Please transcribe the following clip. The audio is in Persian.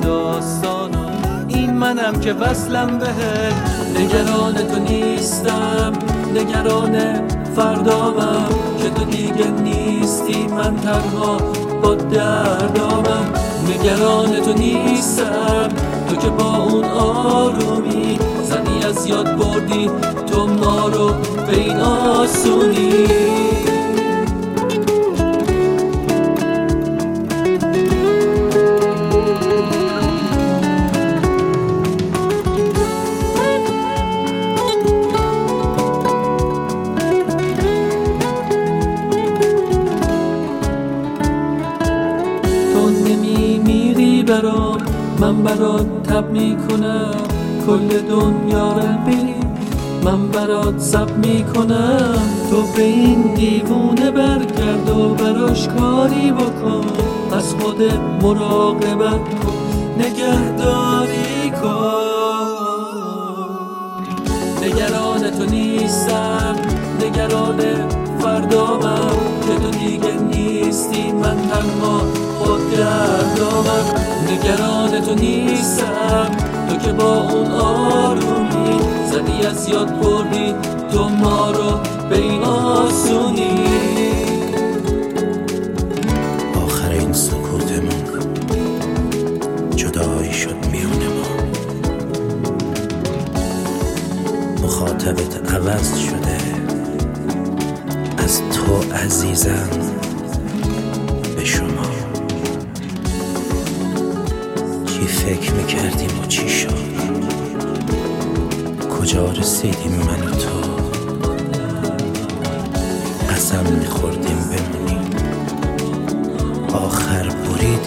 داستانو، این منم که وصلم بهت. نگران تو نیستم، نگران فردامم که تو دیگه نیستی، من تنها با دردامم. نگران تو نیستم، تو که با اون آرومی زنی از یاد بردی تو ما رو به این آسونی. برام من برات تب میکنم، کل دنیا رو بری من برات سب میکنم. تو به این دیوونه برگرد و براش کاری بکن، از خودت مراقبت کن، نگهداری کن. نگران تو نیستم، نگران فردامم که تو دیگه نیستی، من تنها با دردامم. نگران تو نیستم، تو که با اون آرومی زدی از یاد بردی تو ما رو به این آسونی. آخر این سکوتمون جدایی شد میون ما، مخاطبت عوض شده از تو عزیزم به شما. چی فکر میکردیم و چی شد، کجا رسیدیم من و تو، قسم میخوردیم بمونیم آخر بریدیم